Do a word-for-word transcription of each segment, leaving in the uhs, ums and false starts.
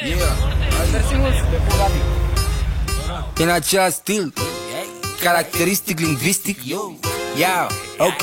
În același stil, caracteristic lingvistic. Ia, ok.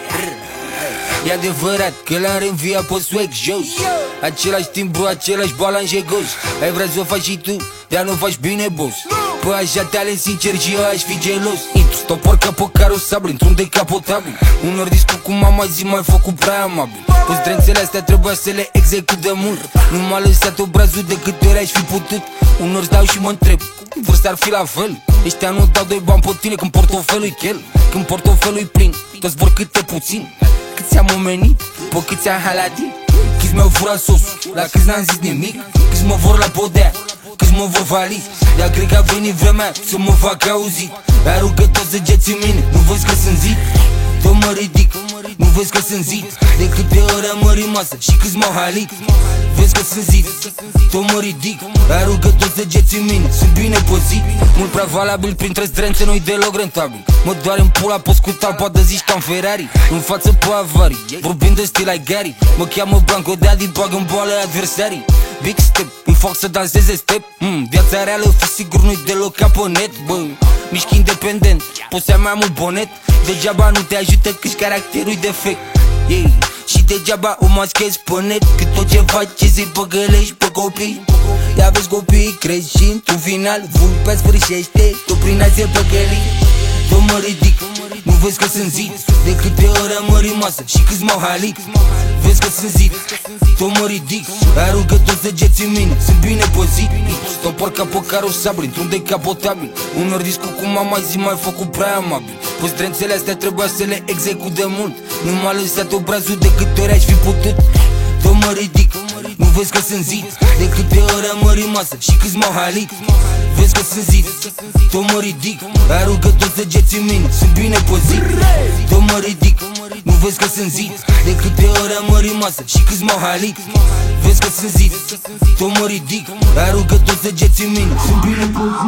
E adevărat că l-am reînviat pe swag jos. Același timbru, același balans egos. Ai vrea să o faci și tu, dar nu faci bine, boss. Pă așa talent sincer și eu aș fi gelos. Intru, stau parcă pe carosabil, într-un decapotabil. Unor discu cu mama zi mai făcut prea amabil. Păi zdrențele astea trebuia să le execut de mult. Nu m-a lăsat obrazul de câte ori aș fi putut. Unor stau și mă întreb, vor să ar fi la fel. Ăștia nu dau doi bani pe tine când portofelul-i chel. Când portofelul-i plin, toți vor câte puțin. Câți am omenit, pe câți am haladit. Câți mi-au furat sosul, la câți n-am zis nimic. Câți mă vor la podea, câți mă vor vali. Dar cred că a venit vremea să mă fac auzit. Aruncă toți săgeți în mine, nu vezi că sunt zid? Tot mă ridic, nu vezi că sunt zid? De câte ori am mărit masă și câți m-au halit. Vezi că sunt zid, tot mă ridic. Aruncă toți săgeți în mine, sunt bine păzit. Mult prea valabil printre zdrențe, nu-i deloc rentabil. Mă doare în pula pe scutal, poate zici ca-n Ferrari. În față pe avarii, vorbind de stil ai Gary. Mă cheamă Blanco Daddy, bag în boală adversarii. Big step, îmi fac să danseze step. mm, Viața reală, fi sigur, nu-i deloc ca pe net. Bă, mișc independent, poți să ai mai mult bonet. Degeaba nu te ajută câși caracterul-i defect. yeah. Și degeaba o maschezi pe net, că tot ce faci îi păgălești pe copii. Ia vezi copiii creștind, în final vulpea sfârșește tot prin a se păgăli. Tot mă ridic, nu vezi că sunt zid? De câte ori am mărit masă și câți m-au halit. Vezi că sunt zid, tot mă ridic. Aruncă toți săgeți în mine, sunt bine păzit. Stau parcă pe carosabil, într-un decapotabil. Unor discu cu mama zi mai făcut prea amabil. Păi zdrențele astea trebuia să le execut de mult. Nu m-a lăsat obrazul de câte ori aș fi putut. Tot mă ridic, nu vezi că sunt zid? De câte ori am mărit masă și câți m-au halit. Vezi că sunt zid, tot mă ridic. Aruncă toți săgeți în mine, sunt bine păzit. Tot mă ridic, nu vezi că sunt zid? De câte ori am mărit masă și câți m-au halit. Vezi că sunt zid, tot mă ridic. Aruncă toți săgeți în mine, sunt bine păzit.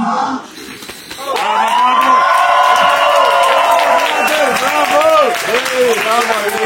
Bravo! Bravo!